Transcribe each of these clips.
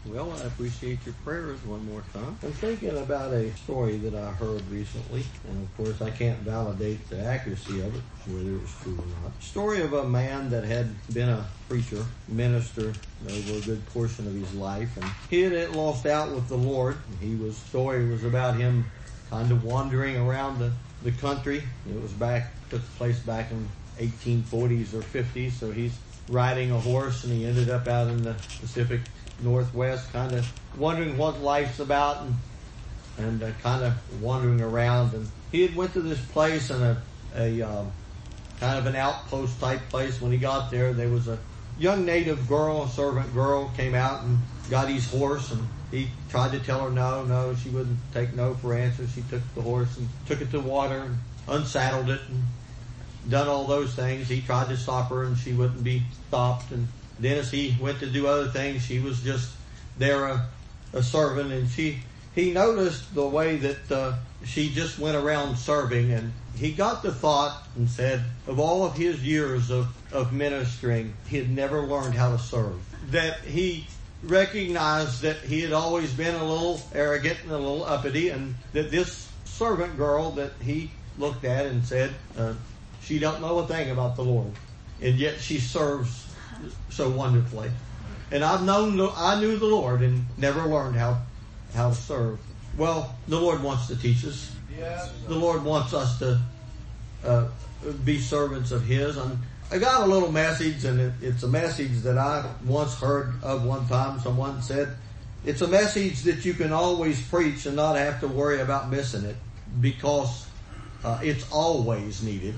Well, I appreciate your prayers one more time. I'm thinking about a story that I heard recently, and of course I can't validate the accuracy of it, whether it's true or not. Story of a man that had been a preacher, minister over a good portion of his life, and he had lost out with the Lord. Story was about him kind of wandering around the country. It took place back in 1840s or 50s, so he's riding a horse and he ended up out in the Pacific Northwest, kind of wondering what life's about and kind of wandering around. And he had went to this place and a kind of an outpost type place. When he got there, there was a young native girl, a servant girl, came out and got his horse, and he tried to tell her no, she wouldn't take no for answer. She took the horse and took it to water and unsaddled it and done all those things. He tried to stop her and she wouldn't be stopped. And then as he went to do other things, she was just there a servant, and he noticed the way that she just went around serving, and he got the thought and said, of all of his years of ministering, he had never learned how to serve. That he recognized that he had always been a little arrogant and a little uppity, and that this servant girl that he looked at and said, she don't know a thing about the Lord, and yet she serves so wonderfully. And I knew the Lord and never learned how to serve. Well, the Lord wants to teach us. Yes. The Lord wants us to be servants of His. And I got a little message, and it's a message that I once heard of one time. Someone said, it's a message that you can always preach and not have to worry about missing it, because it's always needed.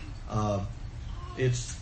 It's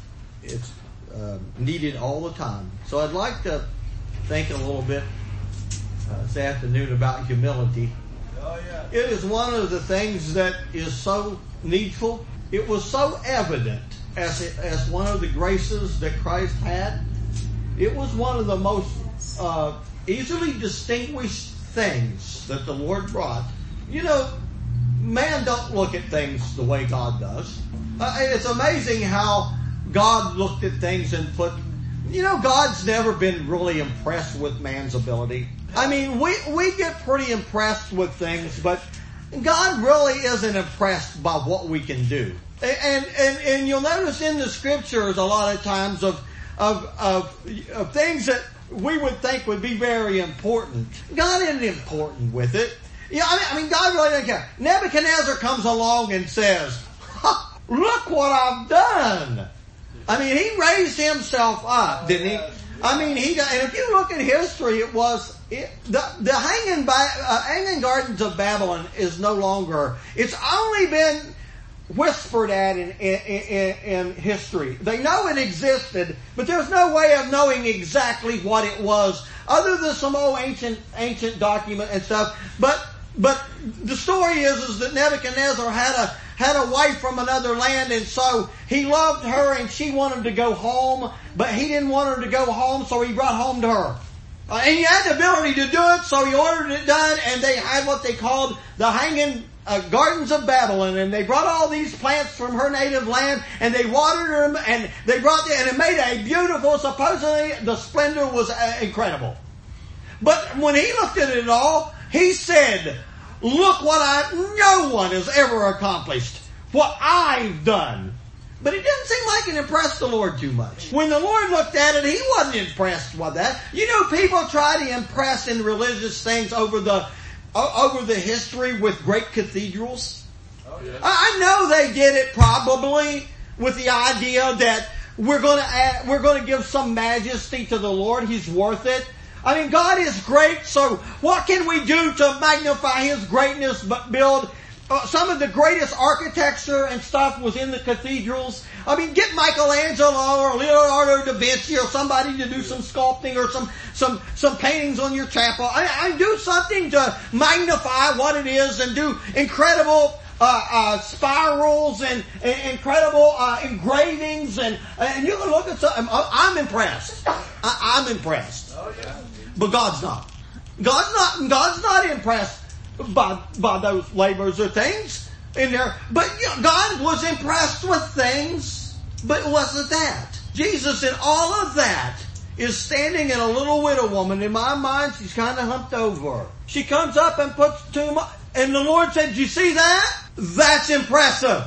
needed all the time. So I'd like to think a little bit this afternoon about humility. Oh, yeah. It is one of the things that is so needful. It was so evident as one of the graces that Christ had. It was one of the most easily distinguished things that the Lord brought. You know, man don't look at things the way God does. It's amazing how God looked at things and God's never been really impressed with man's ability. I mean, we get pretty impressed with things, but God really isn't impressed by what we can do. And you'll notice in the scriptures a lot of times of things that we would think would be very important. God isn't important with it. Yeah, I mean, God really doesn't care. Nebuchadnezzar comes along and says, look what I've done. I mean, he raised himself up, didn't he? I mean, and if you look at history, the hanging gardens of Babylon is no longer, it's only been whispered at in history. They know it existed, but there's no way of knowing exactly what it was, other than some old ancient document and stuff. But the story is that Nebuchadnezzar had a wife from another land, and so he loved her and she wanted to go home, but he didn't want her to go home, so he brought home to her. And he had the ability to do it, so he ordered it done, and they had what they called the hanging gardens of Babylon, and they brought all these plants from her native land, and they watered them, and and it made a beautiful, supposedly the splendor was incredible. But when he looked at it all, he said, look what no one has ever accomplished, what I've done. But it didn't seem like it impressed the Lord too much. When the Lord looked at it, He wasn't impressed with that. You know, people try to impress in religious things over the history with great cathedrals. Oh, yeah. I know they did it probably with the idea that we're going to give some majesty to the Lord. He's worth it. I mean, God is great, so what can we do to magnify His greatness but build some of the greatest architecture and stuff was in the cathedrals. I mean, get Michelangelo or Leonardo da Vinci or somebody to do some sculpting or some paintings on your chapel. I do something to magnify what it is and do incredible spirals and incredible engravings and you can look at some. I'm impressed. I'm impressed. Oh, yeah. But God's not. God's not impressed by those labors or things in there. But God was impressed with things, but it wasn't that. Jesus in all of that is standing in a little widow woman. In my mind, she's kind of humped over. She comes up and puts and the Lord said, "You see that? That's impressive.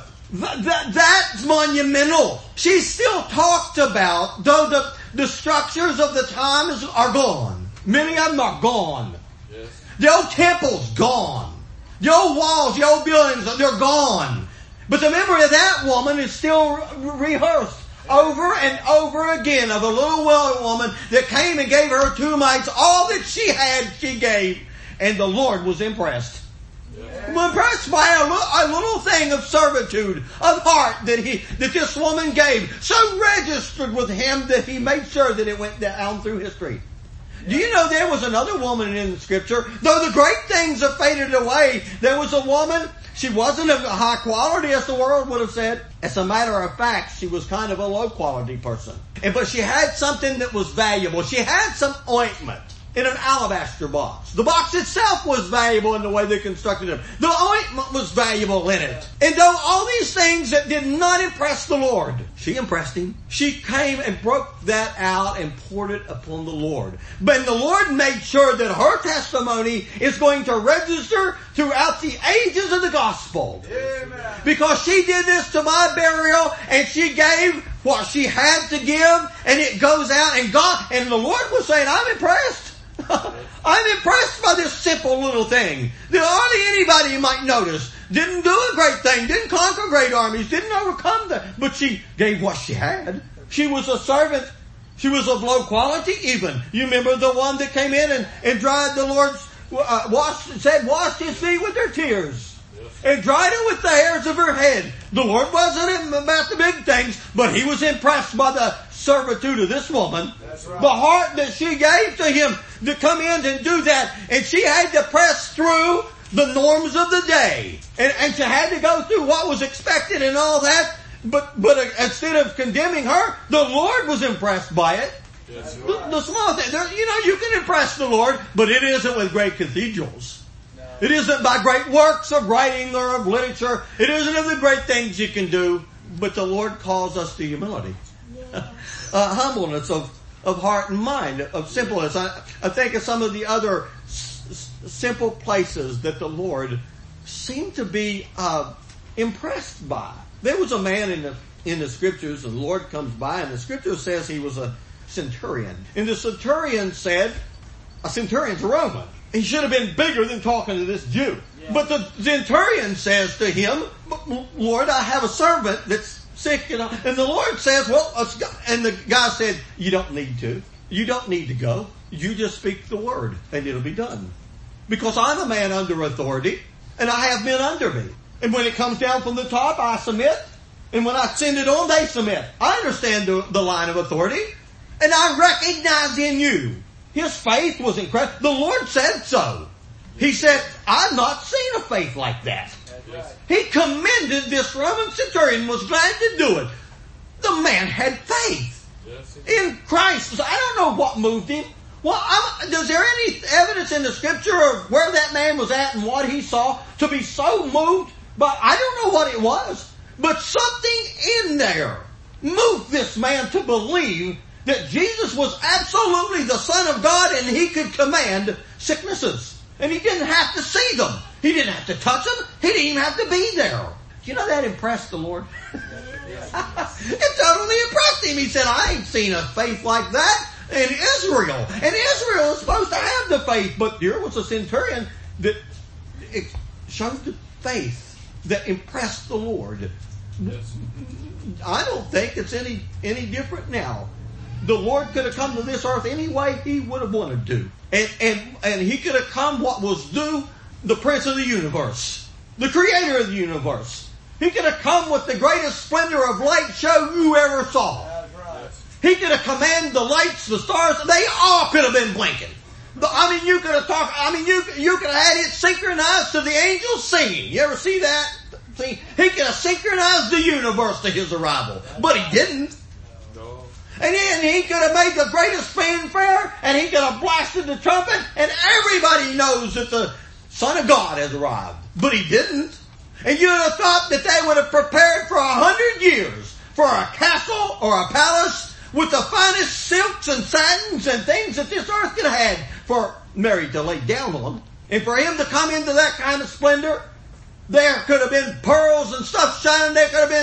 That's monumental." She's still talked about, though the structures of the times are gone. Many of them are gone. Yes. The old temple's gone. The old walls, the old buildings, they're gone. But the memory of that woman is still rehearsed over and over again, of a little widow woman that came and gave her two mites. All that she had, she gave. And the Lord was impressed. Yeah. Impressed by a little thing of servitude, of heart that this woman gave. So registered with Him that He made sure that it went down through history. Do you know there was another woman in the Scripture? Though the great things have faded away, there was a woman. She wasn't of high quality, as the world would have said. As a matter of fact, she was kind of a low quality person. But she had something that was valuable. She had some ointment in an alabaster box. The box itself was valuable in the way they constructed it. The ointment was valuable in it. And though all these things that did not impress the Lord, she impressed Him. She came and broke that out and poured it upon the Lord. But the Lord made sure that her testimony is going to register throughout the ages of the gospel. Amen. Because she did this to my burial, and she gave what she had to give, and it goes out, and the Lord was saying, "I'm impressed. I'm impressed by this simple little thing that hardly anybody might notice. Didn't do a great thing, didn't conquer great armies, didn't overcome but she gave what she had. She was a servant. She was of low quality even. You remember the one that came in and dried the Lord's, washed His feet with her tears. And dried it with the hairs of her head. The Lord wasn't about the big things, but He was impressed by the servitude of this woman. That's right. The heart that she gave to Him to come in and do that. And she had to press through the norms of the day. And she had to go through what was expected and all that. But instead of condemning her, the Lord was impressed by it. That's right. The small thing. You can impress the Lord, but it isn't with great cathedrals. It isn't by great works of writing or of literature. It isn't of the great things you can do. But the Lord calls us to humility. Humbleness of heart and mind, of simpleness. I think of some of the other simple places that the Lord seemed to be impressed by. There was a man in the Scriptures, and the Lord comes by, and the Scripture says he was a centurion. And the centurion said, a centurion's a Roman. He should have been bigger than talking to this Jew. Yeah. But the centurion says to him, "Lord, I have a servant that's sick." And the Lord says, "Well, let's go." And the guy said, "You don't need to. You don't need to go. You just speak the word and it'll be done. Because I'm a man under authority and I have men under me. And when it comes down from the top, I submit. And when I send it on, they submit. I understand the line of authority. And I recognize in you." His faith was incredible. The Lord said so. He said, "I've not seen a faith like that." He commended this Roman centurion, was glad to do it. The man had faith in Christ. I don't know what moved him. Well, is there any evidence in the Scripture of where that man was at and what he saw to be so moved? But I don't know what it was. But something in there moved this man to believe that Jesus was absolutely the Son of God and He could command sicknesses. And He didn't have to see them. He didn't have to touch them. He didn't even have to be there. You know, that impressed the Lord. It totally impressed Him. He said, "I ain't seen a faith like that in Israel." And Israel is supposed to have the faith. But here was a centurion that it showed the faith that impressed the Lord. I don't think it's any different now. The Lord could have come to this earth any way He would have wanted to. And He could have come what was due the Prince of the universe, the Creator of the universe. He could have come with the greatest splendor of light show you ever saw. He could have commanded the lights, the stars, they all could have been blinking. You could have talked, you could have had it synchronized to the angels singing. You ever see that? See, He could have synchronized the universe to His arrival. But He didn't. And then He could have made the greatest fanfare, and He could have blasted the trumpet, and everybody knows that the Son of God has arrived. But He didn't. And you would have thought that they would have prepared for 100 years for a castle or a palace with the finest silks and satins and things that this earth could have had for Mary to lay down on. And for him to come into that kind of splendor, there could have been pearls and stuff shining. There could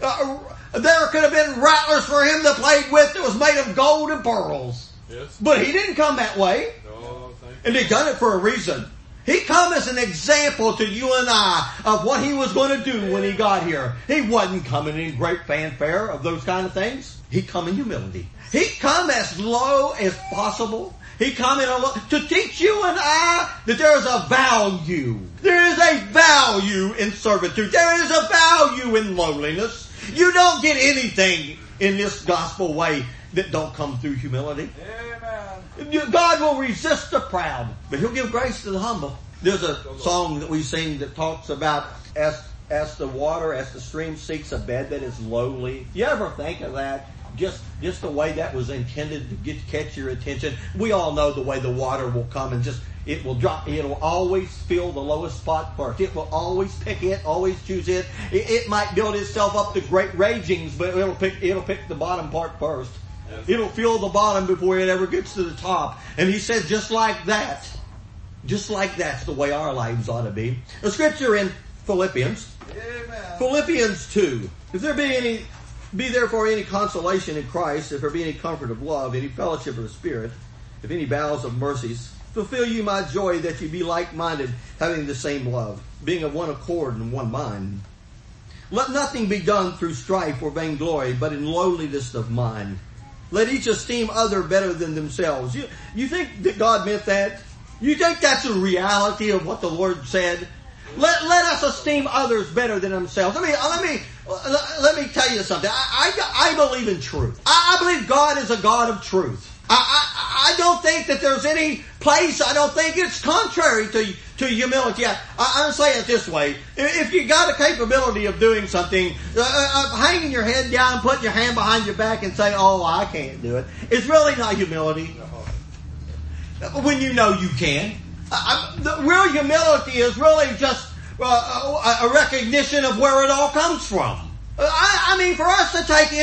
have been rattlers for him to play with that was made of gold and pearls. Yes. But he didn't come that way. No, and he done it for a reason. He come as an example to you and I of what he was going to do when he got here. He wasn't coming in great fanfare of those kind of things. He come in humility. He come as low as possible. He come in to teach you and I that there is a value. There is a value in servitude. There is a value in lowliness. You don't get anything in this gospel way that don't come through humility. Amen. God will resist the proud, but He'll give grace to the humble. There's a song that we sing that talks about as the stream seeks a bed that is lowly. You ever think of that? Just the way that was intended to catch your attention. We all know the way the water will come and it will drop. It'll always fill the lowest spot first. It will always pick it, always choose it. It might build itself up to great ragings, but it'll pick the bottom part first. Yes. It'll fill the bottom before it ever gets to the top. And he said, just like that's the way our lives ought to be. The scripture in Philippians. Amen. Philippians 2. If there be therefore any consolation in Christ, if there be any comfort of love, any fellowship of the Spirit, if any bowels of mercies, fulfill you my joy that you be like-minded, having the same love, being of one accord and one mind. Let nothing be done through strife or vainglory, but in lowliness of mind. Let each esteem other better than themselves. You think that God meant that? You think that's a reality of what the Lord said? Let us esteem others better than themselves. Let me tell you something. I believe in truth. I believe God is a God of truth. I don't think that there's any place. I don't think it's contrary to humility. I'm saying it this way. If you got a capability of doing something, hanging your head down, putting your hand behind your back and saying, oh, I can't do it, it's really not humility. When you know you can. The real humility is really just a recognition of where it all comes from. I mean, for us to take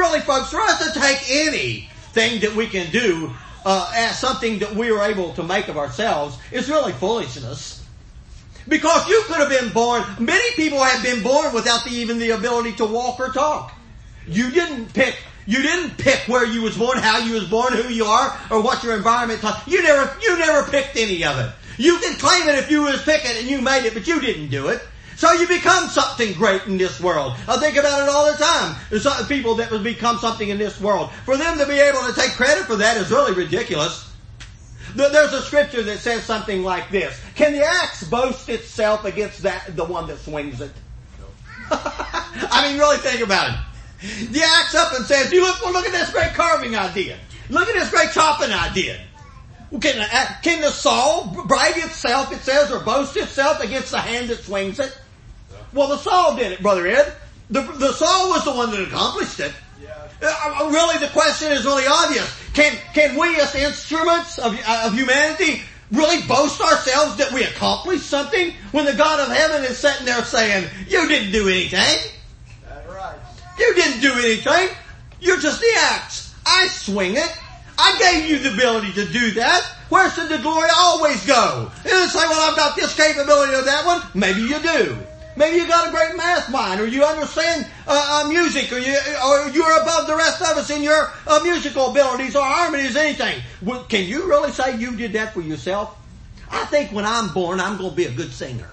anything that we can do as something that we are able to make of ourselves is really foolishness. Because you could have been born, many people have been born without even the ability to walk or talk. You didn't pick where you was born, how you was born, who you are, or what your environment taught. You never picked any of it. You can claim it if you was picking and you made it, but you didn't do it. So you become something great in this world. I think about it all the time. There's some people that will become something in this world. For them to be able to take credit for that is really ridiculous. There's a scripture that says something like this. Can the axe boast itself against the one that swings it? I mean, really think about it. The axe up and says, look at this great carving I did. Look at this great chopping I did. Can the saw brag itself, it says, or boast itself against the hand that swings it? Well, the saw did it, Brother Ed. The saw was the one that accomplished it. Yeah. Really, the question is really obvious. Can we as instruments of humanity really boast ourselves that we accomplished something when the God of heaven is sitting there saying, you didn't do anything? That's right. You didn't do anything. You're just the axe. I swing it. I gave you the ability to do that. Where should the glory always go? You don't say, well, I've got this capability or that one. Maybe you do. Maybe you got a great math mind, or you understand music, or you're above the rest of us in your musical abilities or harmonies, anything. Well, can you really say you did that for yourself? I think when I'm born, I'm going to be a good singer.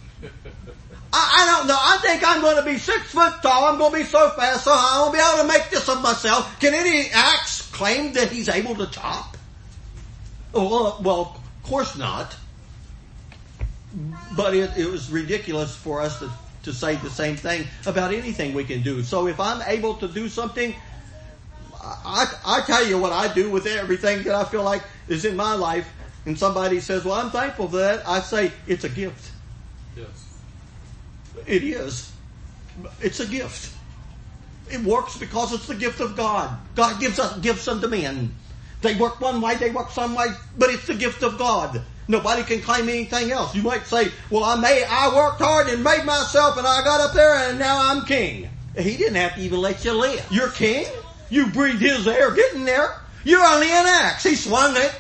I don't know. I think I'm going to be 6 foot tall. I'm going to be so fast, so I won't be able to make this of myself. Can any axe claim that he's able to chop? Oh, well, of course not. But it was ridiculous for us to say the same thing about anything we can do. So if I'm able to do something, I tell you what I do with everything that I feel like is in my life. And somebody says, well, I'm thankful for that. I say, it's a gift. Yes. It is. It's a gift. It works because it's the gift of God. God gives gifts unto men. They work one way, they work some way, but it's the gift of God. Nobody can claim anything else. You might say, well, I worked hard and made myself and I got up there and now I'm king. He didn't have to even let you live. You're king? You breathed his air. Get in there. You're only an axe. He swung it.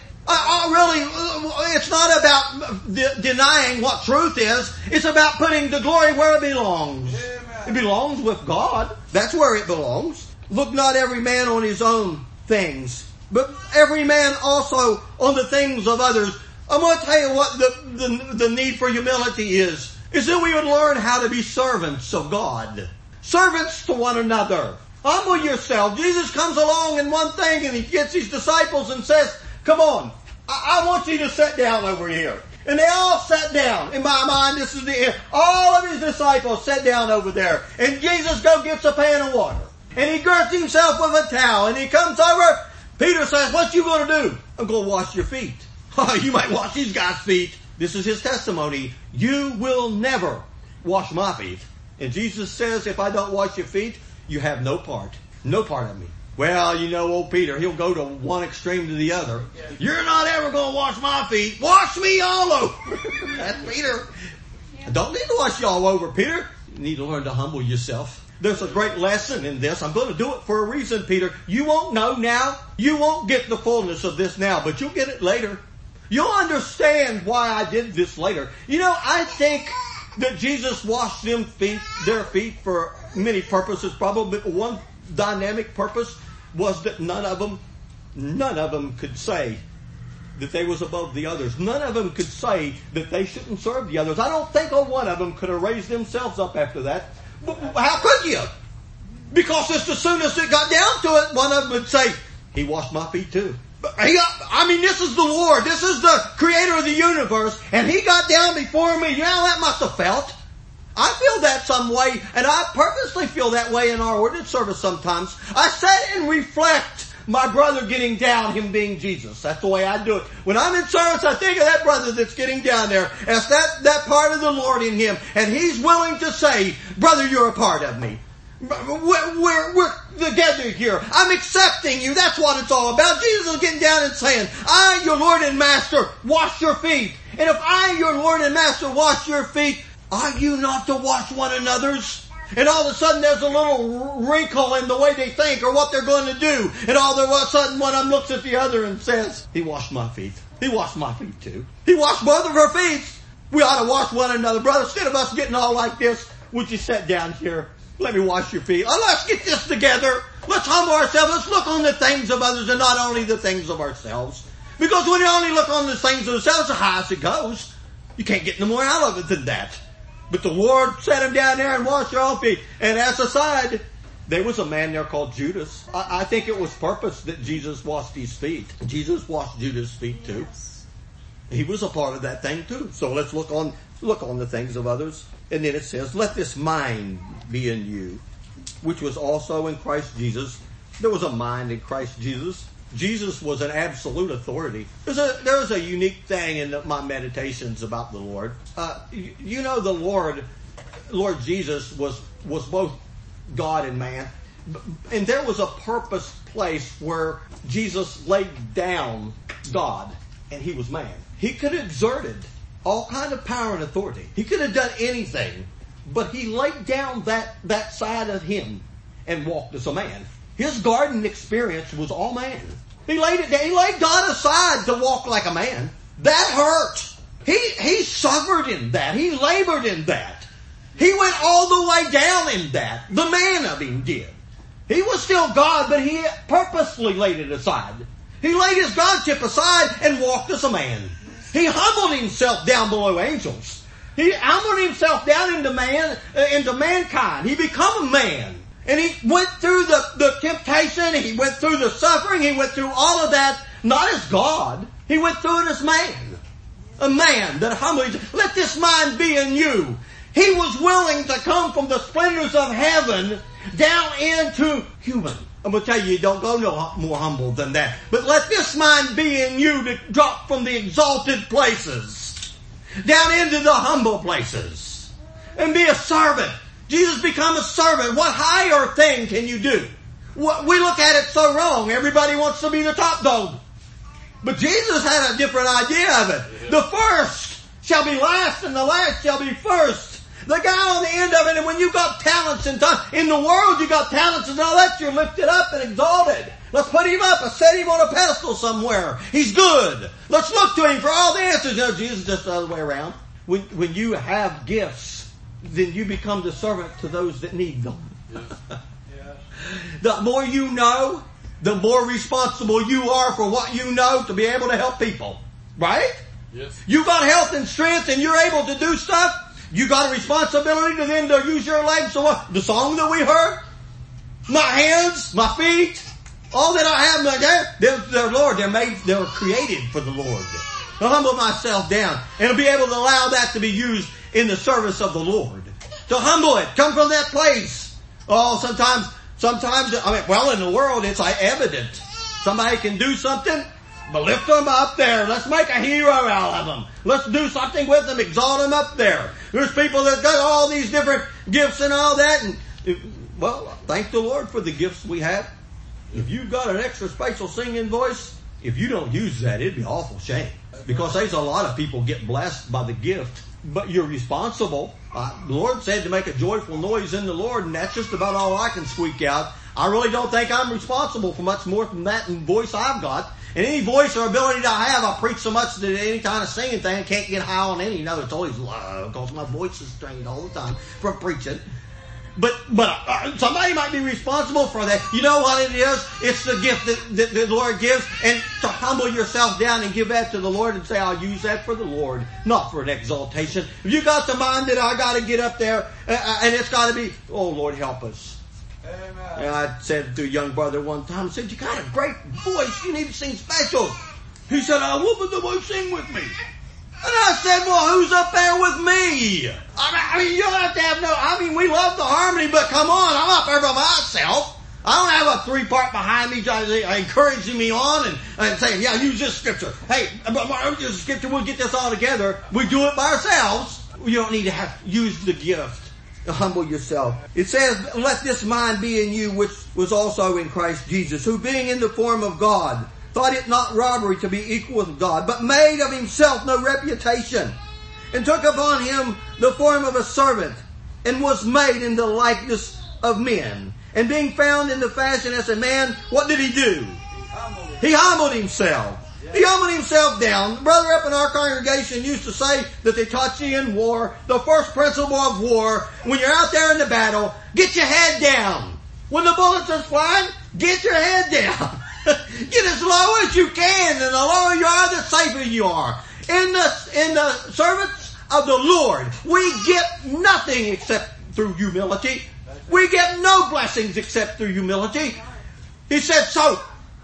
It's not about denying what truth is. It's about putting the glory where it belongs. Amen. It belongs with God. That's where it belongs. Look not every man on his own things, but every man also on the things of others. I'm going to tell you what the need for humility is that we would learn how to be servants of God. Servants to one another. Humble yourself. Jesus comes along in one thing and he gets his disciples and says, come on, I want you to sit down over here. And they all sat down. In my mind, this is all of his disciples sat down over there. And Jesus gets a pan of water. And he girds himself with a towel. And he comes over. Peter says, what you going to do? I'm going to wash your feet. You might wash these guys' feet. This is his testimony. You will never wash my feet. And Jesus says, if I don't wash your feet, you have no part of me. Well, old Peter, he'll go to one extreme to the other. You're not ever going to wash my feet. Wash me all over. That's Peter. I don't need to wash you all over, Peter. You need to learn to humble yourself. There's a great lesson in this. I'm going to do it for a reason, Peter. You won't know now. You won't get the fullness of this now, but you'll get it later. You'll understand why I did this later. I think that Jesus washed their feet for many purposes, probably, but one dynamic purpose was that none of them could say that they was above the others. None of them could say that they shouldn't serve the others. I don't think one of them could have raised themselves up after that. But how could you? Because just as soon as it got down to it, one of them would say, he washed my feet too. This is the Lord. This is the creator of the universe. And he got down before me. That must have felt. I feel that some way, and I purposely feel that way in our ordinance service sometimes. I sit and reflect my brother getting down, him being Jesus. That's the way I do it. When I'm in service, I think of that brother that's getting down there as that part of the Lord in him. And he's willing to say, brother, you're a part of me. We're together here. I'm accepting you. That's what it's all about. Jesus is getting down and saying, I, your Lord and Master, wash your feet. And if I, your Lord and Master, wash your feet, are you not to wash one another's? And all of a sudden there's a little wrinkle in the way they think or what they're going to do. And all of a sudden one of them looks at the other and says, he washed my feet. He washed my feet too. He washed both of our feet. We ought to wash one another. Brother, instead of us getting all like this, would you sit down here? Let me wash your feet. Let's get this together. Let's humble ourselves. Let's look on the things of others and not only the things of ourselves. Because when you only look on the things of ourselves, the highest it goes. You can't get no more out of it than that. But the Lord set him down there and washed your own feet. And as a side, there was a man there called Judas. I think it was purpose that Jesus washed his feet. Jesus washed Judas' feet too. He was a part of that thing too. So let's look on the things of others. And then it says, let this mind be in you, which was also in Christ Jesus. There was a mind in Christ Jesus. Jesus was an absolute authority. There's a unique thing in my meditations about the Lord. The Lord Jesus was both God and man. And there was a purpose place where Jesus laid down God and he was man. He could have exerted all kind of power and authority. He could have done anything, but he laid down that side of him and walked as a man. His garden experience was all man. He laid it down. He laid God aside to walk like a man. That hurt. He suffered in that. He labored in that. He went all the way down in that. The man of him did. He was still God, but he purposely laid it aside. He laid his Godship aside and walked as a man. He humbled himself down below angels. He humbled himself down into mankind. He became a man. And he went through the temptation. He went through the suffering. He went through all of that, not as God. He went through it as man. A man that humbled himself. Let this mind be in you. He was willing to come from the splendors of heaven down into human. I'm going to tell you, you don't go no more humble than that. But let this mind be in you to drop from the exalted places down into the humble places and be a servant. Jesus become a servant. What higher thing can you do? We look at it so wrong. Everybody wants to be the top dog. But Jesus had a different idea of it. The first shall be last and the last shall be first. the guy on the end of it. And when you got talents and in the world, you got talents and all that, you're lifted up and exalted. Let's put him up and set him on a pedestal somewhere. He's good. Let's look to him for all the answers. No, Jesus is just the other way around. When you have gifts, then you become the servant to those that need them. Yes. Yes. The more you know, the more responsible you are for what you know to be able to help people. Right? Yes. You got health and strength and you're able to do stuff. You got a responsibility to then to use your legs. So what? The song that we heard, my hands, my feet, all that I have, they're Lord. They were created for the Lord. To humble myself down and to be able to allow that to be used in the service of the Lord. To humble it, come from that place. Oh, sometimes, in the world it's like evident. Somebody can do something, but lift them up there. Let's make a hero out of them. Let's do something with them, exalt them up there. There's people that got all these different gifts and all that. And, well, thank the Lord for the gifts we have. If you've got an extra special singing voice, if you don't use that, it'd be awful shame. Because there's a lot of people get blessed by the gift, but you're responsible. The Lord said to make a joyful noise in the Lord, and that's just about all I can squeak out. I really don't think I'm responsible for much more than that voice I've got. And any voice or ability that I have, I preach so much that any kind of singing thing, I can't get high on any. It's always low because my voice is strained all the time from preaching. But somebody might be responsible for that. You know what it is? It's the gift that the Lord gives. And to humble yourself down and give that to the Lord and say, I'll use that for the Lord, not for an exaltation. If you got the mind that I got to get up there and it's got to be, oh Lord, help us. Amen. And I said to a young brother one time, I said, you got a great voice. You need to sing special. He said, I will, but nobody sing with me. And I said, well, who's up there with me? I mean, you don't have to have we love the harmony, but come on, I'm up there by myself. I don't have a 3-part behind me encouraging me on and saying, yeah, use this scripture. Hey, use this scripture, we'll get this all together. We do it by ourselves. You don't need to use the gift to humble yourself. It says, let this mind be in you, which was also in Christ Jesus, who being in the form of God, thought it not robbery to be equal with God, but made of himself no reputation, and took upon him the form of a servant, and was made in the likeness of men. And being found in the fashion as a man, what did he do? He humbled himself. He humbled himself down. The brother up in our congregation used to say that they taught you in war, the first principle of war, when you're out there in the battle, get your head down. When the bullets are flying, get your head down. Get as low as you can, and the lower you are, the safer you are. In the service of the Lord, we get nothing except through humility. We get no blessings except through humility. He said so.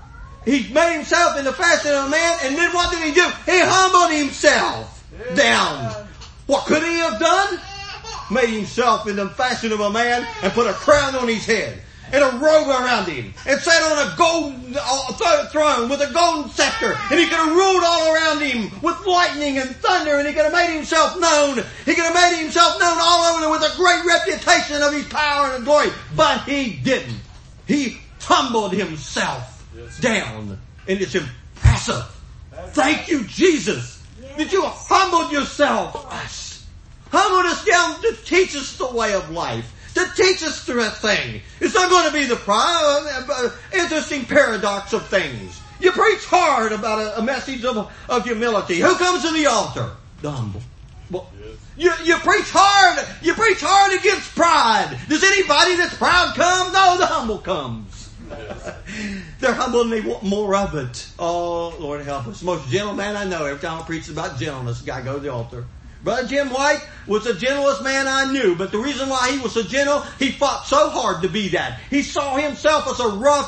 He made himself in the fashion of a man, and then what did he do? He humbled himself down. What could he have done? Made himself in the fashion of a man and put a crown on his head and a robe around him, and sat on a golden throne with a golden scepter, and he could have ruled all around him with lightning and thunder, and he could have made himself known. He could have made himself known all over with a great reputation of his power and glory, but he didn't. He humbled himself down, and it's impressive. Thank you, Jesus, that you humbled yourself, us. Humbled us down to teach us the way of life. To teach us through a thing. It's not going to be the interesting paradox of things. You preach hard about a message of humility. Who comes to the altar? The humble. Well, you preach hard. You preach hard against pride. Does anybody that's proud come? No, the humble comes. Yes. They're humble and they want more of it. Oh, Lord help us. Most gentle man I know. Every time I preach about gentleness, the guy goes to the altar. Brother Jim White was the gentlest man I knew, but the reason why he was so gentle, he fought so hard to be that. He saw himself as a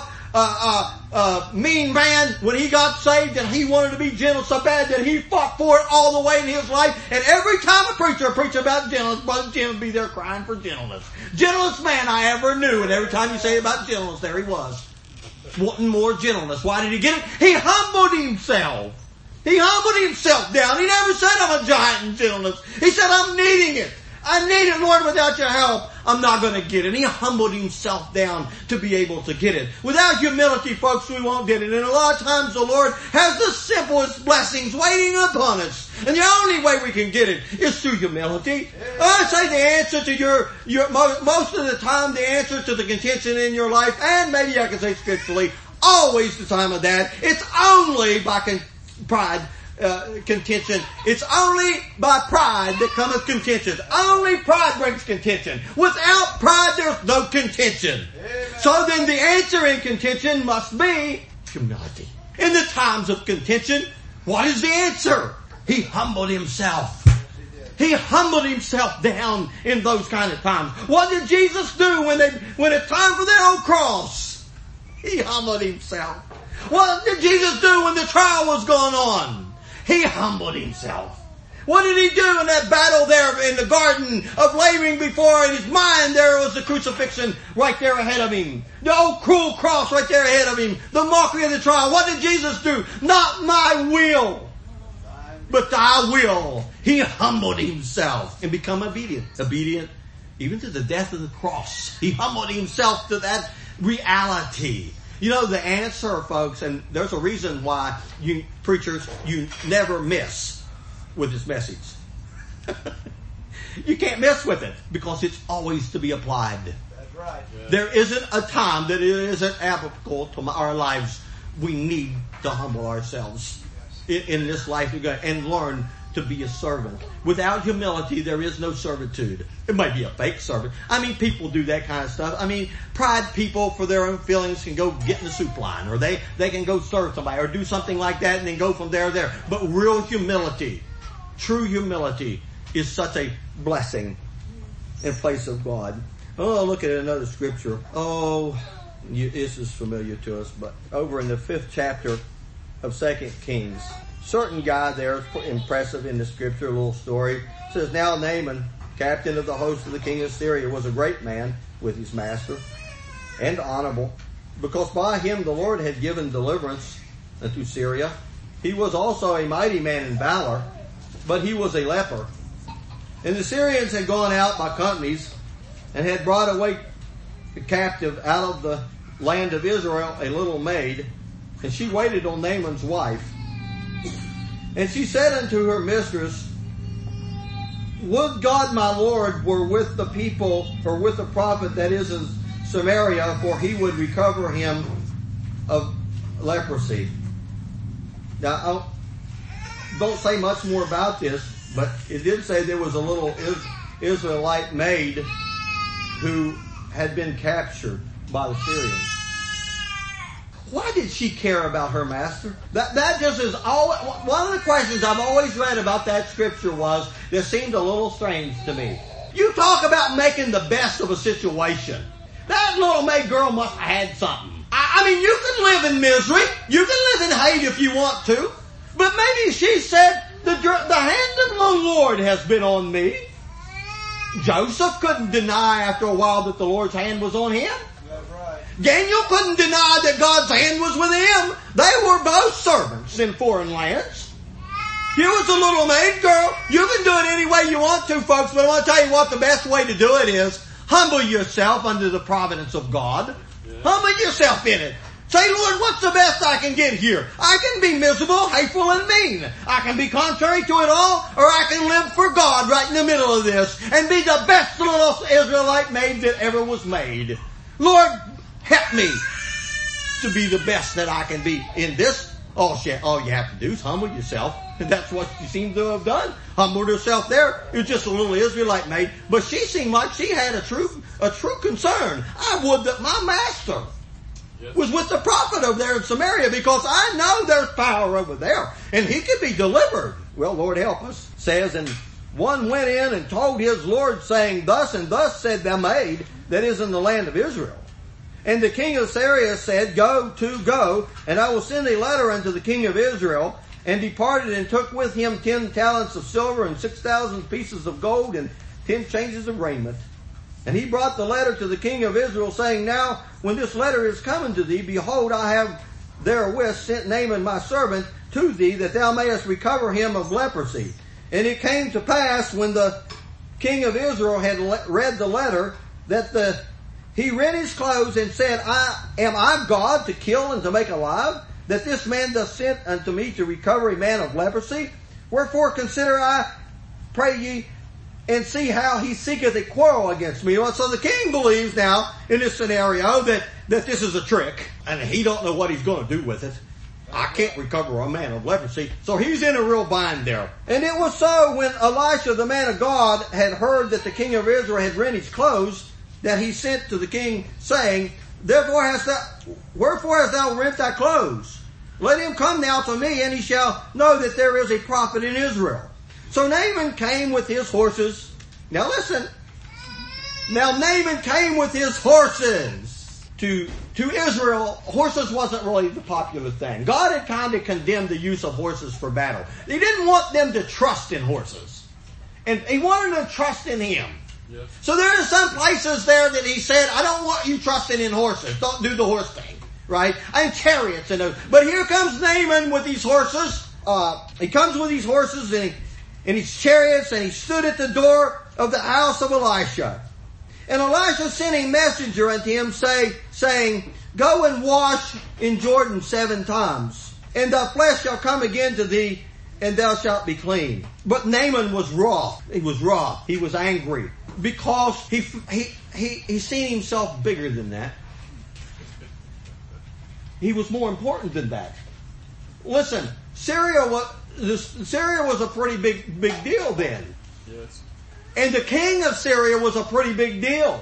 rough, mean man when he got saved, and he wanted to be gentle so bad that he fought for it all the way in his life. And every time a preacher preached about gentleness, Brother Jim would be there crying for gentleness. Gentlest man I ever knew, and every time you say about gentleness, there he was, wanting more gentleness. Why did he get it? He humbled himself. He humbled himself down. He never said, I'm a giant in gentleness. He said, I'm needing it. I need it, Lord. Without your help, I'm not going to get it. And he humbled himself down to be able to get it. Without humility, folks, we won't get it. And a lot of times the Lord has the simplest blessings waiting upon us. And the only way we can get it is through humility. I say the answer to most of the time, the answer to the contention in your life, and maybe I can say scripturally, always the time of that, it's only by pride. Contention. It's only by pride that cometh contention. Only pride brings contention. Without pride, there's no contention. Amen. So then the answer in contention must be humility. In the times of contention, what is the answer? He humbled himself. He humbled himself down in those kind of times. What did Jesus do when it's time for their old cross? He humbled himself. What did Jesus do when the trial was going on? He humbled himself. What did he do in that battle there in the garden of laboring before in his mind? There was the crucifixion right there ahead of him. The old cruel cross right there ahead of him. The mockery of the trial. What did Jesus do? Not my will, but thy will. He humbled himself and become obedient. Obedient even to the death of the cross. He humbled himself to that reality. You know, the answer, folks, and there's a reason why you preachers, you never miss with this message. You can't miss with it because it's always to be applied. That's right. Yeah. There isn't a time that it isn't applicable to our lives. We need to humble ourselves in this life and learn to be a servant. Without humility, there is no servitude. It might be a fake servant. I mean, people do that kind of stuff. I mean, pride people for their own feelings can go get in the soup line, or they can go serve somebody or do something like that and then go from there to there. But real humility, true humility is such a blessing in place of God. Oh, look at another scripture. This is familiar to us, but over in the 5th chapter of 2 Kings, certain guy there, impressive in the scripture, a little story. It says, now Naaman, captain of the host of the king of Syria, was a great man with his master and honorable, because by him the Lord had given deliverance unto Syria. He was also a mighty man in valor, but he was a leper. And the Syrians had gone out by companies and had brought away captive out of the land of Israel a little maid, and she waited on Naaman's wife. And she said unto her mistress, would God my Lord were with the people, or with the prophet that is in Samaria, for he would recover him of leprosy. Now, don't say much more about this, but it did say there was a little Israelite maid who had been captured by the Syrians. Why did she care about her master? That just is all. One of the questions I've always read about that scripture was, that seemed a little strange to me. You talk about making the best of a situation. That little maid girl must have had something. I mean, you can live in misery. You can live in hate if you want to. But maybe she said, the hand of the Lord has been on me. Joseph couldn't deny after a while that the Lord's hand was on him. Daniel couldn't deny that God's hand was with him. They were both servants in foreign lands. Here was a little maid girl. You can do it any way you want to, folks, but I want to tell you what the best way to do it is. Humble yourself under the providence of God. Yeah. Humble yourself in it. Say, Lord, what's the best I can get here? I can be miserable, hateful, and mean. I can be contrary to it all, or I can live for God right in the middle of this and be the best little Israelite maid that ever was made. Lord, help me to be the best that I can be in this. All you have to do is humble yourself. And that's what she seemed to have done. Humbled herself there. It was just a little Israelite maid. But she seemed like she had a true concern. I would that my master was with the prophet over there in Samaria, because I know there's power over there. And he could be delivered. Well, Lord help us. Says, and one went in and told his Lord, saying, thus and thus said the maid that is in the land of Israel. And the king of Syria said, go, and I will send a letter unto the king of Israel. And departed and took with him 10 talents of silver and 6,000 pieces of gold and 10 changes of raiment. And he brought the letter to the king of Israel, saying, now when this letter is coming to thee, behold, I have therewith sent Naaman my servant to thee, that thou mayest recover him of leprosy. And it came to pass, when the king of Israel had read the letter, that he rent his clothes and said, Am I God to kill and to make alive? That this man doth send unto me to recover a man of leprosy? Wherefore consider, I pray ye, and see how he seeketh a quarrel against me. Well, so the king believes now in this scenario that this is a trick, and he don't know what he's going to do with it. I can't recover a man of leprosy. So he's in a real bind there. And it was so when Elisha, the man of God, had heard that the king of Israel had rent his clothes, that he sent to the king, saying, Wherefore hast thou rent thy clothes? Let him come now to me, and he shall know that there is a prophet in Israel. So Naaman came with his horses. Now listen. Now Naaman came with his horses to Israel. Horses wasn't really the popular thing. God had kind of condemned the use of horses for battle. He didn't want them to trust in horses. And he wanted them to trust in him. Yes. So there are some places there that he said, I don't want you trusting in horses. Don't do the horse thing. Right? And chariots and those. But here comes Naaman with these horses. He comes with these horses and his chariots, and he stood at the door of the house of Elisha. And Elisha sent a messenger unto him, saying, Go and wash in Jordan 7 times, and thy flesh shall come again to thee, and thou shalt be clean. But Naaman was wroth. He was wroth. He was angry, because he seen himself bigger than that. He was more important than that. Listen, Syria was a pretty big deal then. Yes. And the king of Syria was a pretty big deal.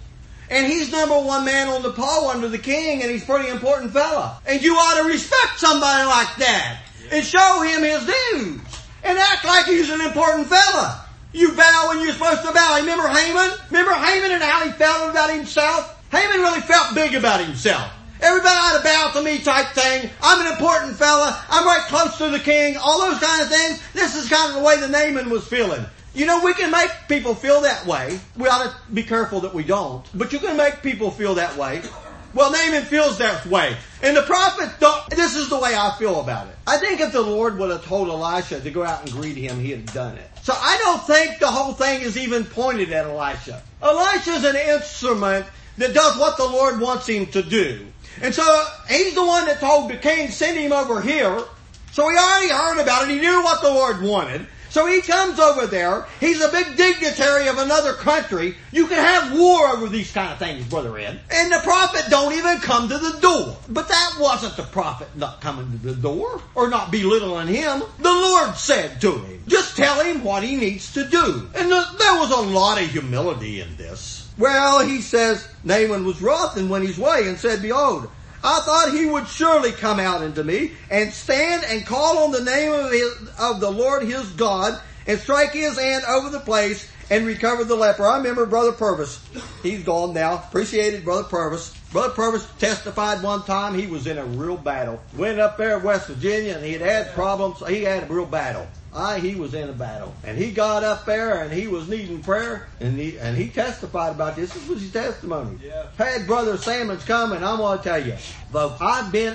And he's number one man on the pole under the king, and he's a pretty important fella. And you ought to respect somebody like that. Yes. And show him his dues. And act like he's an important fella. You bow when you're supposed to bow. Remember Haman? Remember Haman and how he felt about himself? Haman really felt big about himself. Everybody ought to bow to me type thing. I'm an important fella. I'm right close to the king. All those kind of things. This is kind of the way the Naaman was feeling. You know, we can make people feel that way. We ought to be careful that we don't. But you can make people feel that way. Well, Naaman feels that way. And the prophet, this is the way I feel about it. I think if the Lord would have told Elisha to go out and greet him, he'd have done it. So I don't think the whole thing is even pointed at Elisha. Elisha's an instrument that does what the Lord wants him to do. And so he's the one that told the king, send him over here. So he already heard about it. He knew what the Lord wanted. So he comes over there. He's a big dignitary of another country. You can have war over these kind of things, Brother Ed. And the prophet don't even come to the door. But that wasn't the prophet not coming to the door or not belittling him. The Lord said to him, just tell him what he needs to do. And there was a lot of humility in this. Well, he says, Naaman was wroth and went his way and said, Behold, I thought he would surely come out unto me and stand and call on the name of the Lord his God and strike his hand over the place and recover the leper. I remember Brother Purvis. He's gone now. Appreciated Brother Purvis. Brother Purvis testified one time he was in a real battle. Went up there in West Virginia and he had problems. He had a real battle. He was in a battle. And he got up there and he was needing prayer. And he testified about this. This was his testimony. Yeah. Had Brother Salmons come, and I'm going to tell you, folks, I've been,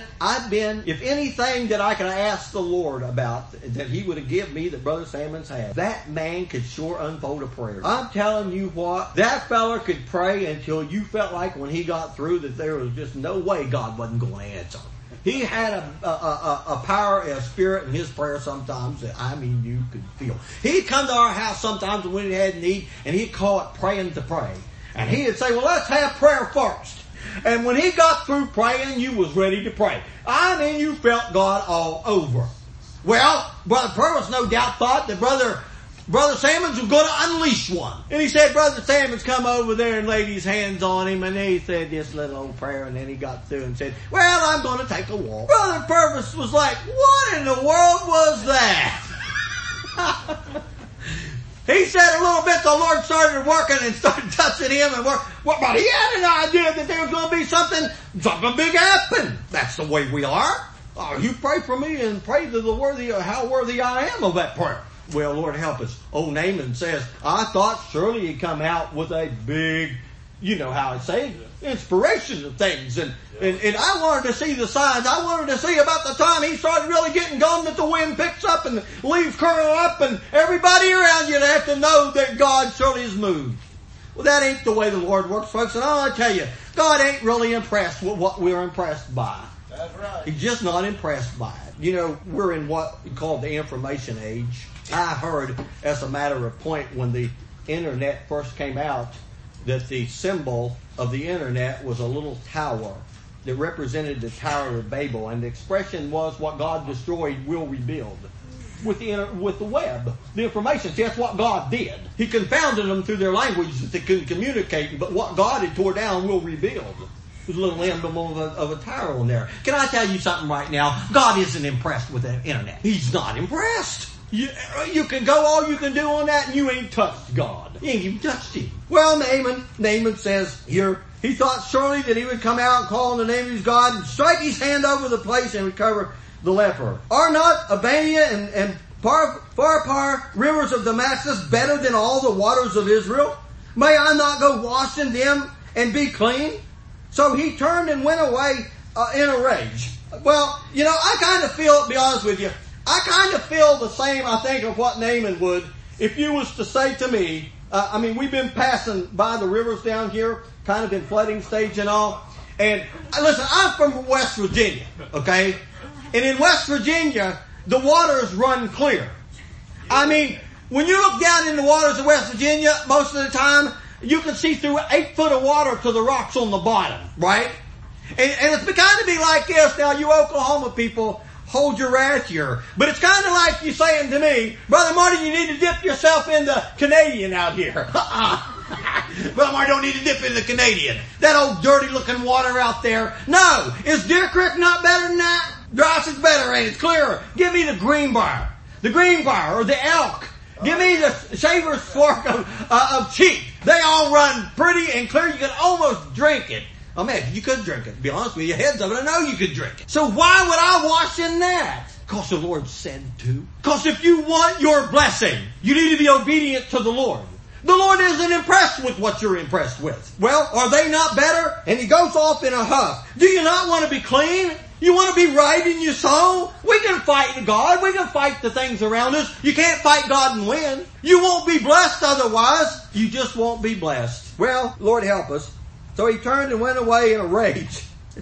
if anything that I could ask the Lord about that he would have given me that Brother Salmons had, that man could sure unfold a prayer. I'm telling you what, that fella could pray until you felt like when he got through that there was just no way God wasn't going to answer. He had a power, a spirit in his prayer sometimes that, you could feel. He'd come to our house sometimes when we had need, and he'd call it praying to pray. And he'd say, well, let's have prayer first. And when he got through praying, you was ready to pray. You felt God all over. Well, Brother Purvis no doubt thought that Brother Salmons was going to unleash one. And he said, Brother Salmons come over there and laid his hands on him, and he said this little old prayer, and then he got through and said, well, I'm going to take a walk. Brother Purvis was like, what in the world was that? He said a little bit, the Lord started working and started touching him and work. Well, but he had an idea that there was going to be something big happen. That's the way we are. You pray for me and pray to the worthy, how worthy I am of that prayer. Well, Lord help us. Old Naaman says, I thought surely he'd come out with a big, you know how I say, inspiration of things. And I wanted to see the signs. I wanted to see about the time he started really getting going that the wind picks up and the leaves curl up and everybody around you have to know that God surely has moved. Well, that ain't the way the Lord works, folks. And I tell you, God ain't really impressed with what we're impressed by. That's right. He's just not impressed by it. You know, we're in what we call the information age. I heard, as a matter of point, when the internet first came out, that the symbol of the internet was a little tower that represented the Tower of Babel, and the expression was, what God destroyed will rebuild. With the web, the information. See, that's what God did. He confounded them through their language that they couldn't communicate, but what God had tore down will rebuild. There's a little emblem of a tower on there. Can I tell you something right now? God isn't impressed with the internet. He's not impressed. You can go all you can do on that and you ain't touched God. You ain't even touched Him. Well, Naaman says here, he thought surely that he would come out and call on the name of his God and strike his hand over the place and recover the leper. Are not Abana and Pharpar rivers of Damascus better than all the waters of Israel? May I not go wash in them and be clean? So he turned and went away in a rage. Well, you know, I kind of feel, to be honest with you, I kind of feel the same, I think, of what Naaman would if you was to say to me, we've been passing by the rivers down here, kind of in flooding stage and all. And listen, I'm from West Virginia, okay? And in West Virginia, the waters run clear. I mean, when you look down in the waters of West Virginia, most of the time, you can see through 8 foot of water to the rocks on the bottom, right? And it's kind of be like this. Now, you Oklahoma people, hold your wrath here. But it's kind of like you saying to me, Brother Marty, you need to dip yourself in the Canadian out here. Brother Marty, don't need to dip in the Canadian. That old dirty looking water out there. No. Is Deer Creek not better than that? Dross is better, ain't it? It's clearer. Give me the Greenbrier. The Greenbrier or the Elk. Give me the Shaver's Fork of Cheap. They all run pretty and clear. You can almost drink it. Oh man, you could drink it. To be honest with you, heads of it, I know you could drink it. So why would I wash in that? Because the Lord said to. Because if you want your blessing, you need to be obedient to the Lord. The Lord isn't impressed with what you're impressed with. Well, are they not better? And he goes off in a huff. Do you not want to be clean? You want to be right in your soul? We can fight God. We can fight the things around us. You can't fight God and win. You won't be blessed otherwise. You just won't be blessed. Well, Lord help us. So he turned and went away in a rage.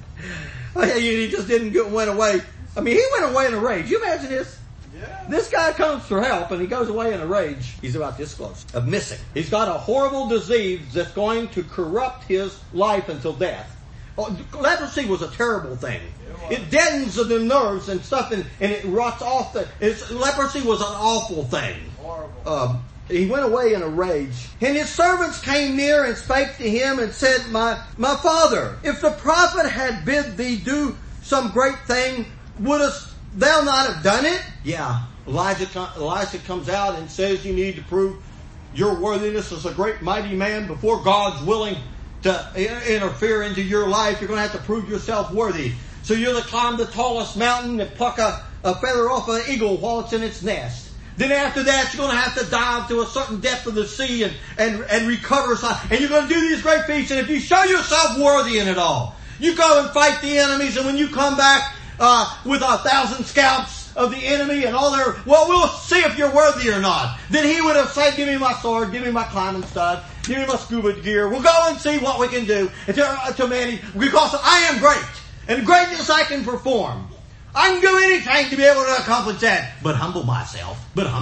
He just went away. I mean, he went away in a rage. You imagine this? Yeah. This guy comes for help and he goes away in a rage. He's about this close of missing. He's got a horrible disease that's going to corrupt his life until death. Leprosy was a terrible thing. It deadens the nerves and stuff and it rots off leprosy was an awful thing. Horrible. He went away in a rage. And his servants came near and spake to him and said, My father, if the prophet had bid thee do some great thing, wouldst thou not have done it? Yeah. Elijah comes out and says you need to prove your worthiness as a great mighty man before God's willing to interfere into your life. You're going to have to prove yourself worthy. So you're to climb the tallest mountain and pluck a feather off an eagle while it's in its nest. Then after that, you're going to have to dive to a certain depth of the sea and recover some. And you're going to do these great feats. And if you show yourself worthy in it all, you go and fight the enemies. And when you come back with 1,000 scalps of the enemy and all their, well, we'll see if you're worthy or not. Then he would have said, give me my sword, give me my climbing stuff, give me my scuba gear. We'll go and see what we can do. Until man, because I am great. And greatness I can perform. I can do anything to be able to accomplish that. But humble myself.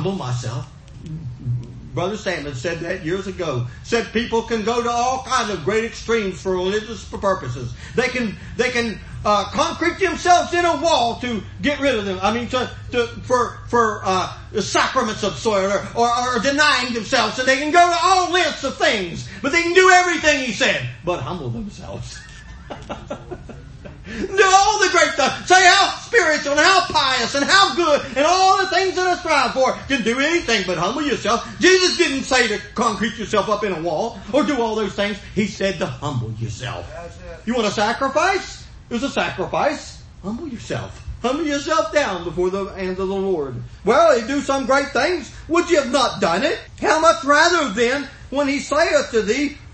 Brother Salmon said that years ago. Said people can go to all kinds of great extremes for religious purposes. They can concrete themselves in a wall to get rid of them. I mean, for sacraments of soil or denying themselves. So they can go to all lengths of things. But they can do everything he said. But humble themselves. Do all the great stuff. Say how spiritual and how pious and how good and all the things that I strive for. Can do anything but humble yourself. Jesus didn't say to concrete yourself up in a wall or do all those things. He said to humble yourself. You want a sacrifice? There's a sacrifice. Humble yourself. Humble yourself down before the hand of the Lord. Well, he do some great things. Would you have not done it? How much rather then when he saith to thee,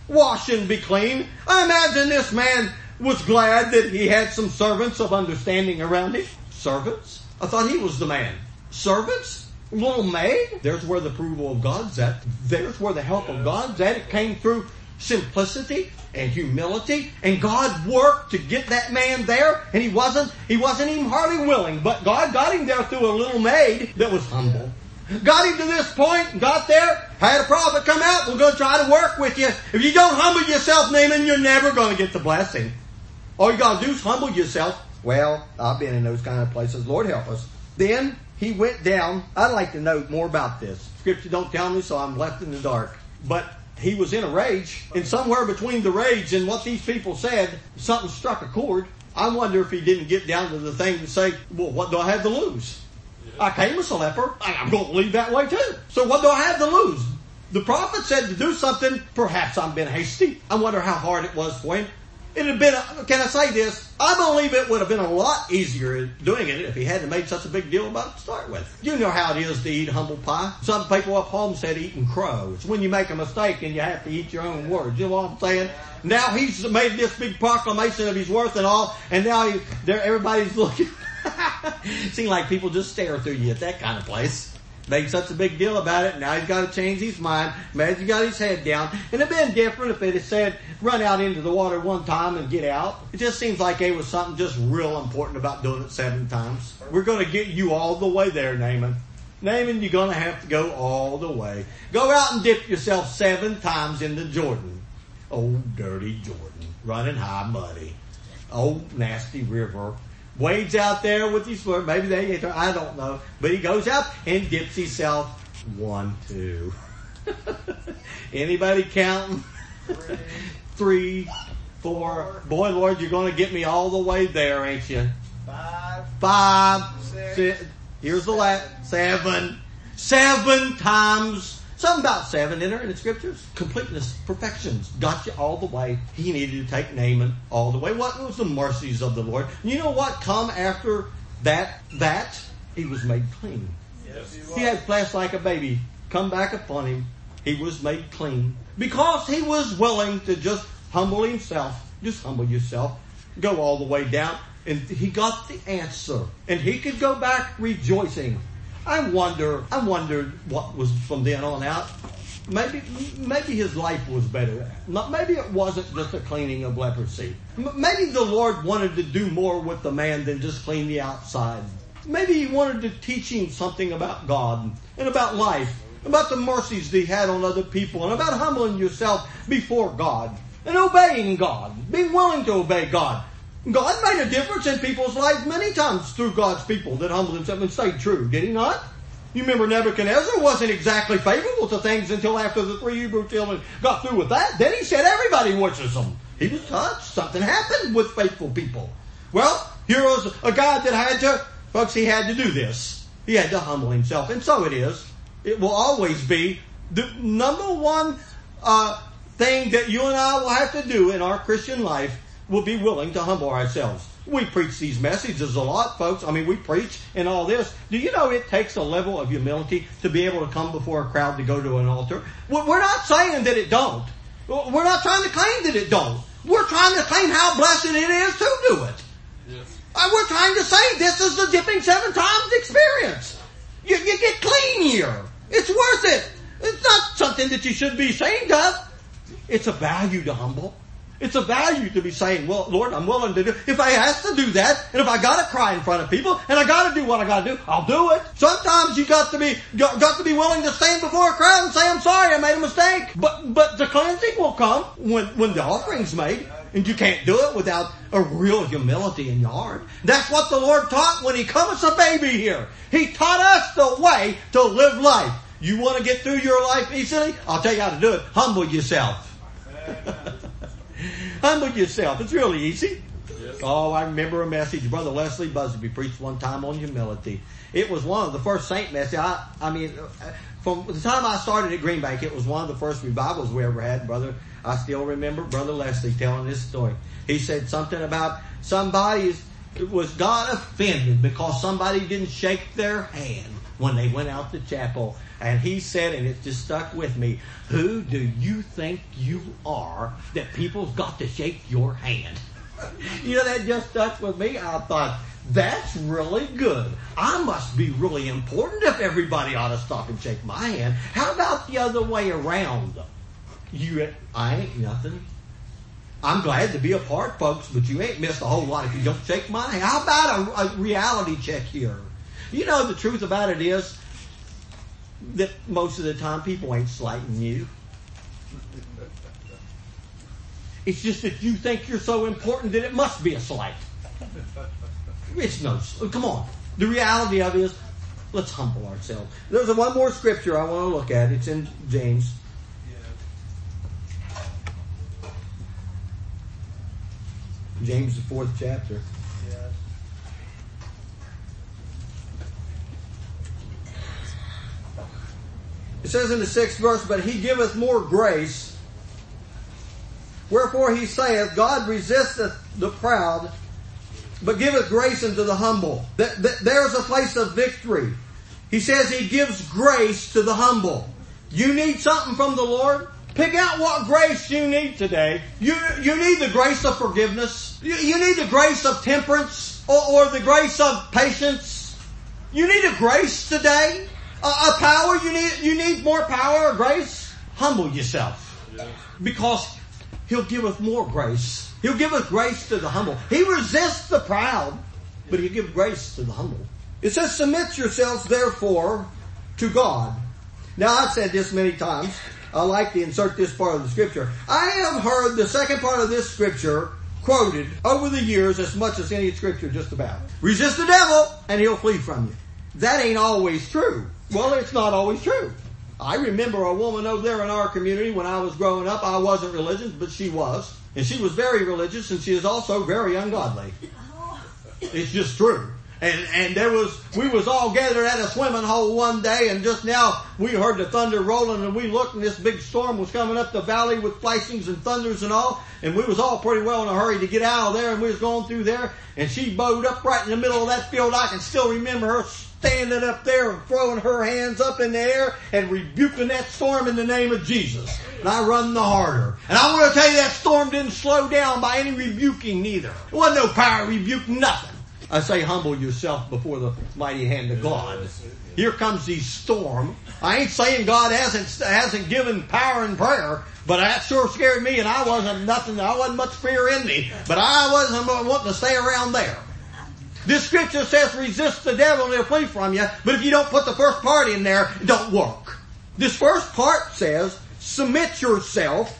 wash and be clean. I imagine this man was glad that he had some servants of understanding around him. Servants? I thought he was the man. Servants? Little maid? There's where the approval of God's at. There's where the help of God's at. It came through simplicity and humility, and God worked to get that man there, and he wasn't even hardly willing, but God got him there through a little maid that was humble. Got him to this point, got there, had a prophet come out, we're going to try to work with you. If you don't humble yourself, Naaman, you're never going to get the blessing. All you got to do is humble yourself. Well, I've been in those kind of places. Lord help us. Then he went down. I'd like to know more about this. Scripture don't tell me, so I'm left in the dark. But he was in a rage, and somewhere between the rage and what these people said, something struck a chord. I wonder if he didn't get down to the thing to say, well, what do I have to lose? I came as a leper. I'm going to leave that way too. So what do I have to lose? The prophet said to do something. Perhaps I'm being hasty. I wonder how hard it was for him. It had been, can I say this? I believe it would have been a lot easier doing it if he hadn't made such a big deal about it to start with. You know how it is to eat humble pie. Some people up home said eating crow. It's when you make a mistake and you have to eat your own words. You know what I'm saying? Now he's made this big proclamation of his worth and all, and now everybody's looking. Seems like people just stare through you at that kind of place. Made such a big deal about it. Now he's got to change his mind. Imagine he got his head down. And it'd been different if it had said, run out into the water one time and get out. It just seems like there was something just real important about doing it 7 times. We're going to get you all the way there, Naaman. Naaman, you're going to have to go all the way. Go out and dip yourself 7 times in the Jordan. Oh, dirty Jordan. Running high, muddy. Oh, nasty river. Wades out there with his foot. Maybe I don't know. But he goes out and dips himself 1, 2. Anybody counting? 3, 4. Boy, Lord, you're going to get me all the way there, ain't you? 5, 6. Here's the last. 7. 7 times. Something about 7 in there in the scriptures. Completeness, perfections. Got you all the way. He needed to take Naaman all the way. What was the mercies of the Lord? You know what come after that? He was made clean. Yes, he had flesh like a baby come back upon him. He was made clean. Because he was willing to just humble himself. Just humble yourself. Go all the way down. And he got the answer. And he could go back rejoicing. I wondered what was from then on out. Maybe his life was better. Maybe it wasn't just a cleaning of leprosy. Maybe the Lord wanted to do more with the man than just clean the outside. Maybe he wanted to teach him something about God and about life, about the mercies that he had on other people, and about humbling yourself before God and obeying God, being willing to obey God. God made a difference in people's lives many times through God's people that humbled themselves and stayed true. Did he not? You remember Nebuchadnezzar wasn't exactly favorable to things until after the 3 Hebrew children got through with that. Then he said everybody worships him. He was touched. Something happened with faithful people. Well, here was a guy that he had to do this. He had to humble himself. And so it is. It will always be the number one thing that you and I will have to do in our Christian life. We'll be willing to humble ourselves. We preach these messages a lot, folks. I mean, we preach and all this. Do you know it takes a level of humility to be able to come before a crowd to go to an altar? We're not saying that it don't. We're not trying to claim that it don't. We're trying to claim how blessed it is to do it. Yes. We're trying to say this is the dipping 7 times experience. You get clean here. It's worth it. It's not something that you should be ashamed of. It's a value to humble. It's a value to be saying, well, Lord, I'm willing to do. If I have to do that, and if I got to cry in front of people, and I got to do what I got to do, I'll do it. Sometimes you got to be willing to stand before a crowd and say, I'm sorry, I made a mistake. But the cleansing will come when the offering's made, and you can't do it without a real humility in your heart. That's what the Lord taught when He come as a baby here. He taught us the way to live life. You want to get through your life easily? I'll tell you how to do it. Humble yourself. Humble yourself. It's really easy. Yes. Oh, I remember a message Brother Leslie Busby preached one time on humility. It was one of the first saint messages. I mean, from the time I started at Green Bank, it was one of the first revivals we ever had, brother. I still remember Brother Leslie telling this story. He said something about was God offended because somebody didn't shake their hand. when they went out to chapel. And he said, and it just stuck with me, who do you think you are that people's got to shake your hand? You know, that just stuck with me. I thought, that's really good. I must be really important if everybody ought to stop and shake my hand. How about the other way around? I ain't nothing. I'm glad to be a part, folks, but you ain't missed a whole lot if you don't shake my hand. How about a reality check here? You know, the truth about it is that most of the time people ain't slighting you. It's just that you think you're so important that it must be a slight. It's no, come on. The reality of it is, let's humble ourselves. There's one more scripture I want to look at. It's in James. James, the 4th chapter. It says in the 6th verse, but he giveth more grace. Wherefore he saith, God resisteth the proud, but giveth grace unto the humble. There's a place of victory. He says he gives grace to the humble. You need something from the Lord? Pick out what grace you need today. You need the grace of forgiveness. You need the grace of temperance or the grace of patience. You need a grace today. A power. You need more power or grace. Humble yourself. Because he'll give us more grace. He'll give us grace to the humble. He resists the proud, but he'll give grace to the humble. It says, submit yourselves therefore to God. Now I've said this many times. I like to insert this part of the scripture. I have heard the second part of this scripture quoted over the years as much as any scripture just about. Resist the devil and he'll flee from you. That ain't always true. Well, it's not always true. I remember a woman over there in our community when I was growing up. I wasn't religious, but she was. And she was very religious, and she is also very ungodly. It's just true. And we was all gathered at a swimming hole one day, and just now we heard the thunder rolling, and we looked, and this big storm was coming up the valley with flashings and thunders and all, and we was all pretty well in a hurry to get out of there, and we was going through there, and she bowed up right in the middle of that field. I can still remember her standing up there and throwing her hands up in the air and rebuking that storm in the name of Jesus. And I run the harder. And I want to tell you that storm didn't slow down by any rebuking neither. There wasn't no power rebuking nothing. I say humble yourself before the mighty hand of God. Here comes the storm. I ain't saying God hasn't given power in prayer, but that sure scared me, and I wasn't much fear in me, but I wasn't wanting to stay around there. This scripture says resist the devil and he'll flee from you, but if you don't put the first part in there, it don't work. This first part says submit yourself.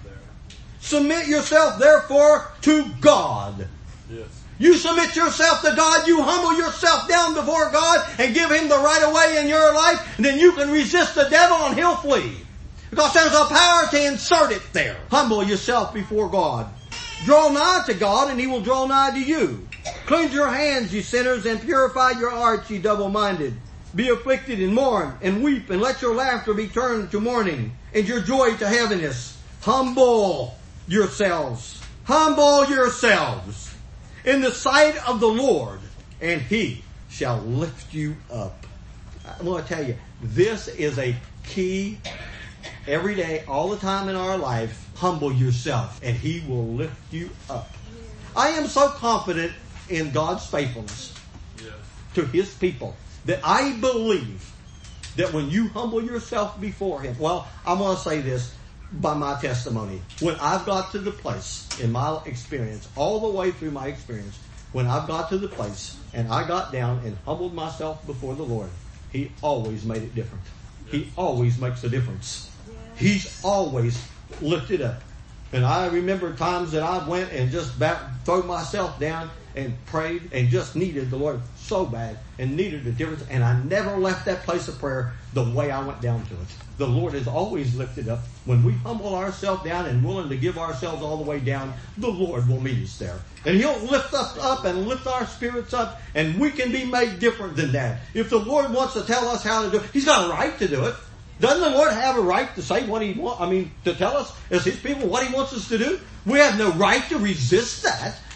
Submit yourself therefore to God. Yes. You submit yourself to God, you humble yourself down before God and give Him the right of way in your life, and then you can resist the devil and he'll flee. Because there's a power to insert it there. Humble yourself before God. Draw nigh to God and He will draw nigh to you. Cleanse your hands, ye sinners, and purify your hearts, ye double-minded. Be afflicted and mourn and weep, and let your laughter be turned to mourning and your joy to heaviness. Humble yourselves. Humble yourselves in the sight of the Lord, and He shall lift you up. I want to tell you, this is a key every day, all the time in our life. Humble yourself, and He will lift you up. I am so confident in God's faithfulness to His people that I believe that when you humble yourself before Him, well, I want to say this by my testimony. When I've got to the place in my experience, all the way through my experience, when I've got to the place and I got down and humbled myself before the Lord, He always made it different. He always makes a difference. He's always lifted up. And I remember times that I went and just threw myself down and prayed and just needed the Lord so bad and needed a difference. And I never left that place of prayer the way I went down to it. The Lord is always lifted up. When we humble ourselves down and willing to give ourselves all the way down, the Lord will meet us there. And He'll lift us up and lift our spirits up, and we can be made different than that. If the Lord wants to tell us how to do it, He's got a right to do it. Doesn't the Lord have a right to say what He wants? To tell us as His people what He wants us to do? We have no right to resist that.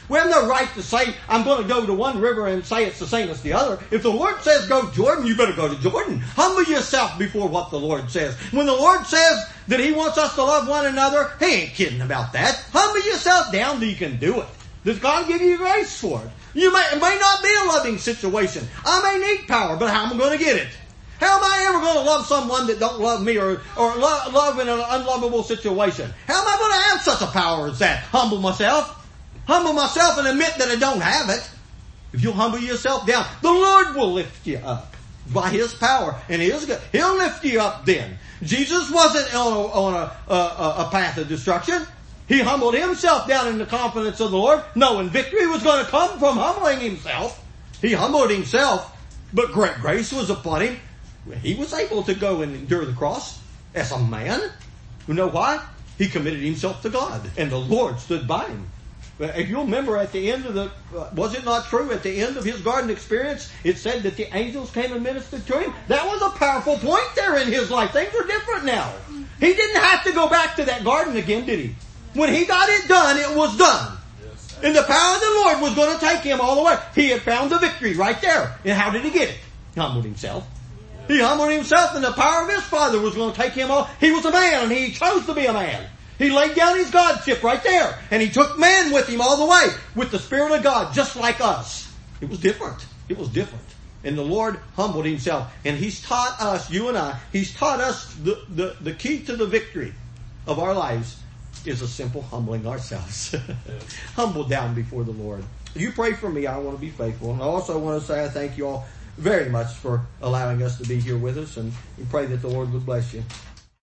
We have no right to say, I'm going to go to one river and say it's the same as the other. If the Lord says go to Jordan, you better go to Jordan. Humble yourself before what the Lord says. When the Lord says that He wants us to love one another, He ain't kidding about that. Humble yourself down so you can do it. Does God give you grace for it? It may not be a loving situation. I may need power, but how am I going to get it? How am I ever going to love someone that don't love me or love in an unlovable situation? How am I going to have such a power as that? Humble myself and admit that I don't have it. If you'll humble yourself down, the Lord will lift you up by His power and His good. He'll lift you up then. Jesus wasn't on a path of destruction. He humbled Himself down in the confidence of the Lord, knowing victory was going to come from humbling Himself. He humbled Himself, but great grace was upon Him. He was able to go and endure the cross as a man. You know why? He committed Himself to God, and the Lord stood by Him. If you'll remember at the end of was it not true at the end of His garden experience, it said that the angels came and ministered to Him? That was a powerful point there in His life. Things are different now. He didn't have to go back to that garden again, did He? When He got it done, it was done. And the power of the Lord was going to take Him all the way. He had found the victory right there. And how did He get it? He humbled Himself. He humbled Himself, and the power of His Father was going to take Him all. He was a man, and He chose to be a man. He laid down His Godship right there. And He took man with Him all the way, with the Spirit of God, just like us. It was different. It was different. And the Lord humbled Himself. And He's taught us, you and I, He's taught us the key to the victory of our lives is a simple humbling ourselves. Humble down before the Lord. You pray for me. I want to be faithful. And I also want to say I thank you all very much for allowing us to be here with us, and we pray that the Lord would bless you.